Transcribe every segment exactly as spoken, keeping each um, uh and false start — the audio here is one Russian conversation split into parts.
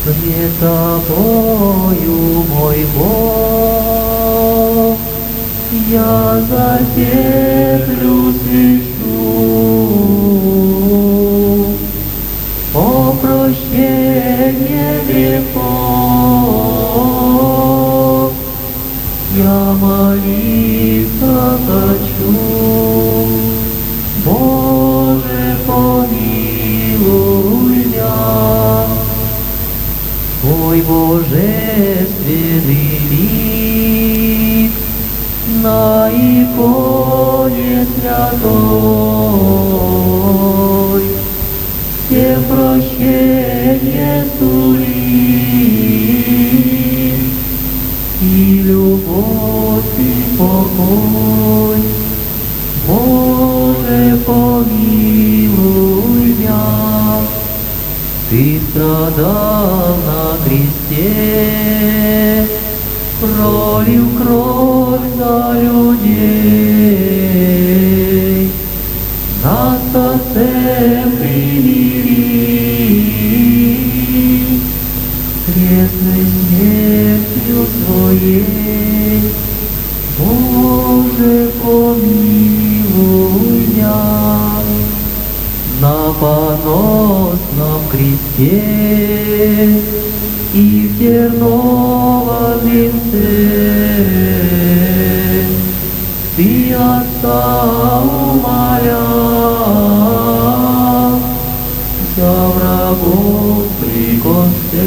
Пред Тобою, мой Бог, я затеплю свечу о прощении грехов. Я молиться хочу, Боже, помилуй меня. Твой божественный лик на иконе святой всем прощение сулит, и любовь, и покой. Боже, помилуй меня. Ты страдал на кресте, пролил кровь за людей, нас со всем примирил крестной смертью своей. Боже, помилуй меня. На поносном кресте и в терновом венце Ты Отца умолял за врагов при конце.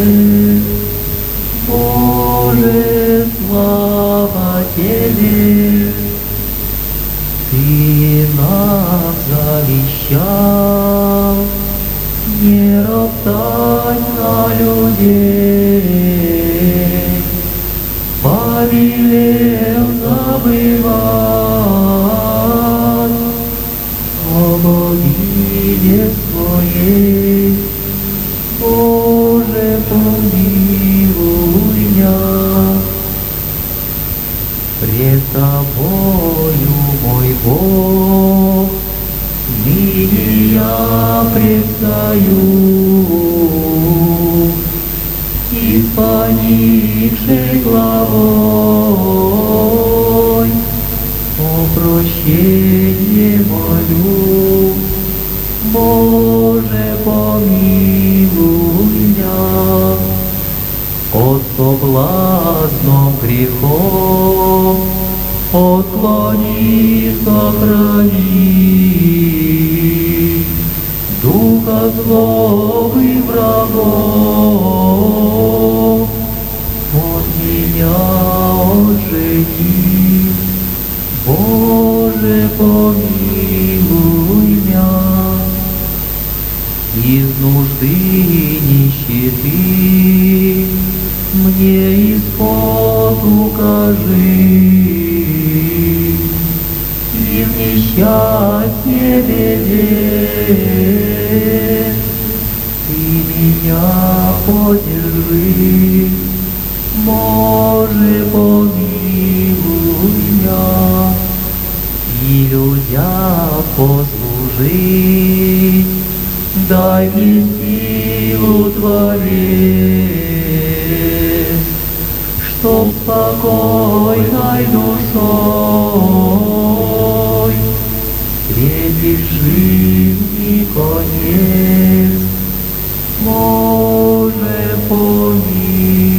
Боже, слава Тебе! Ты нам завещал не роптать на людей, повелел забывать о богине своей. Боже, помилуй меня. Пред Тобою, мой Бог, ныне я предстаю, и с поникшей главой о прощении молю. Боже, помилуй меня. От соблазном грехом отклони, сохрани духа злобы врагов. От меня отжени. Боже, помилуй меня. Из нужды нищеты мне исход укажи, и в несчастье беде Ты меня поддержи. Боже, помилуй меня. И людям послужить дай мне силу Творец, чтоб спокойной душой встретить жизни конец. Боже, помилуй.